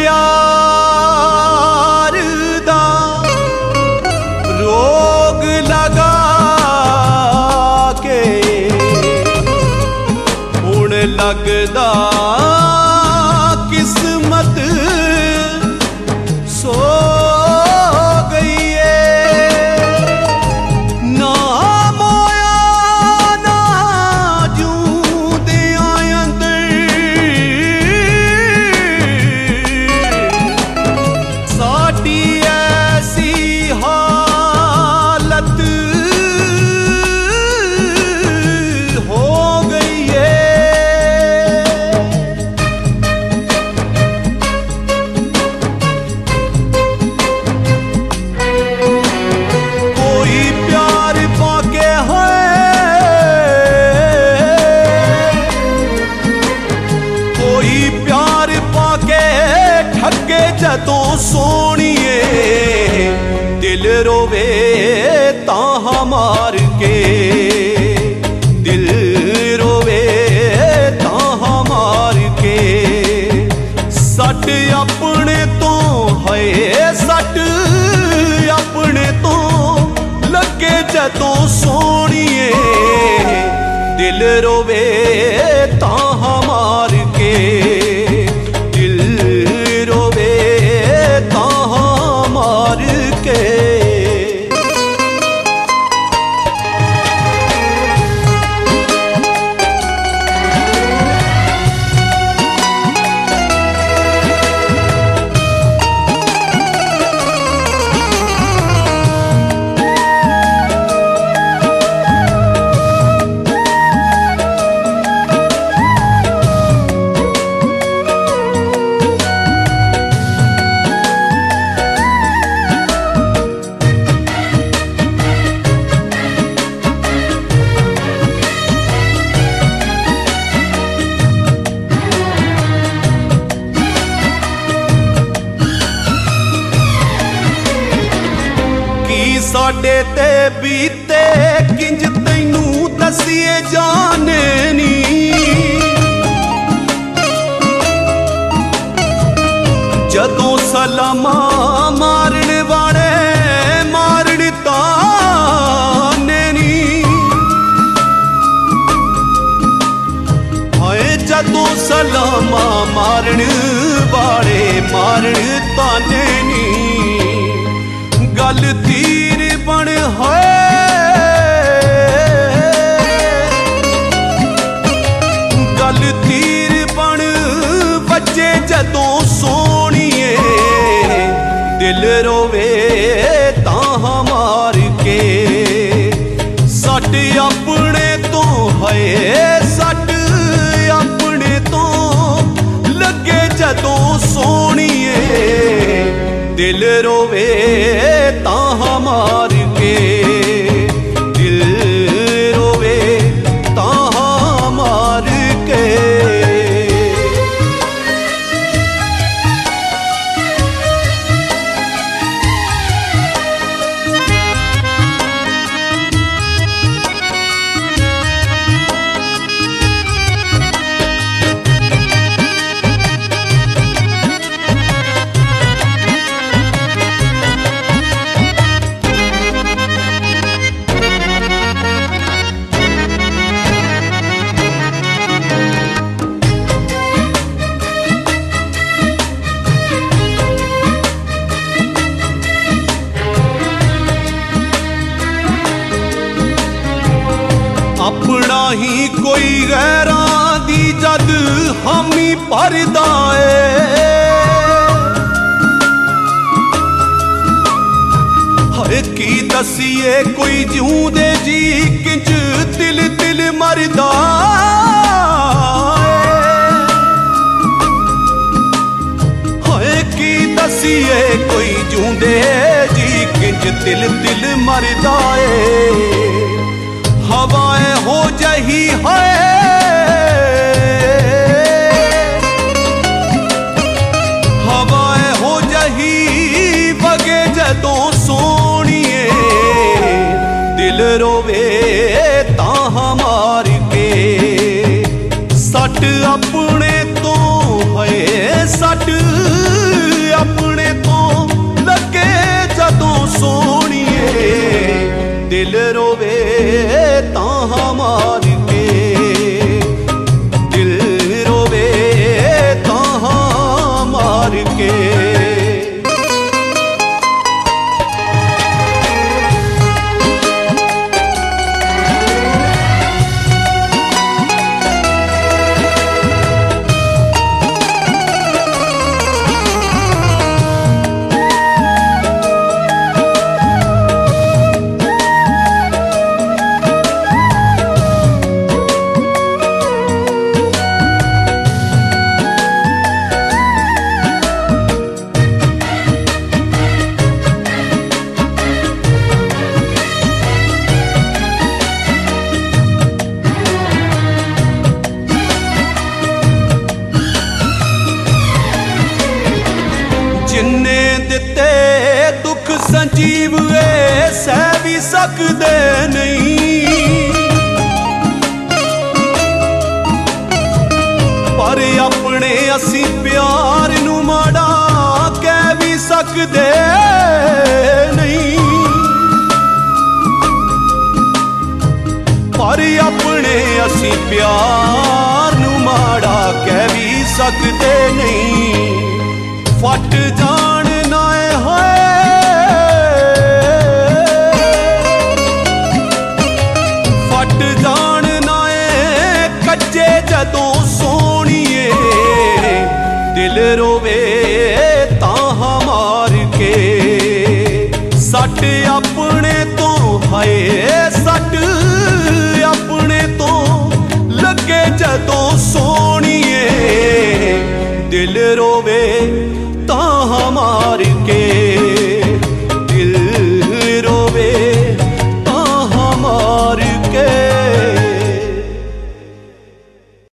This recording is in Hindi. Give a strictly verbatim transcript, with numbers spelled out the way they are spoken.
प्यार दा रोग लगा के हुण लगदा किस्मत सो गई है। ना मोया ना जूंदे अंदर साडी ऐसी हालत हो गई है। कोई प्यार पाके है, कोई प्यार पाके ठगे जदों सोनिए दिल रोवे तां मार के, दिल रोवे तां मार के। सट अपने तो है सट अपने तो लगे जदों सोनिए दिल रोवे तां मार के, दिल रोवे तां मार के। साडे ते बीते किंज तैनू दसिए जाने नी, जदों सलामा मारन वाले मारन ताने नी। हाय जदों सलामा मारन वाले मारन ताने नी। गल तीर बन है गल तीर बन बच्चे जदों सोनिए दिल रोवे तां मार के। सट अपने तो है सट अपने तो लगे जदों सोनिए दिल रोवे तां मार के, दिल रोवे तां मार के। अपना ही कोई गैरां दी जद हामी भरदा है। हर की दसिए कोई जिऊंदे जी किंज दिल दिल मरदा है। की दसिए कोई जिऊंदे जी किंज दिल दिल मरदा है। हवाएं हो जही है हवाएं हो जही बगे जदों सोनिए दिल रोवे तां मार के। सट अपने तो है सट दिल रोवे तां मार के, दिल रोवे तां मार के। जिन्ने दिते दुख संजीव ए सह भी सकदे नहीं, पर अपने असी प्यार नू माड़ा कह भी सकदे नहीं, पर अपने असी प्यार नू माड़ा कह भी सकदे नहीं। फट जान नाए होए, फट जान नाए कच्चे जदों सोहणीए, दिल रोवे तां मार के। सट अपने तो हाय सट अपने तो लगे जदों सोहणीए, दिल रोवे तां मार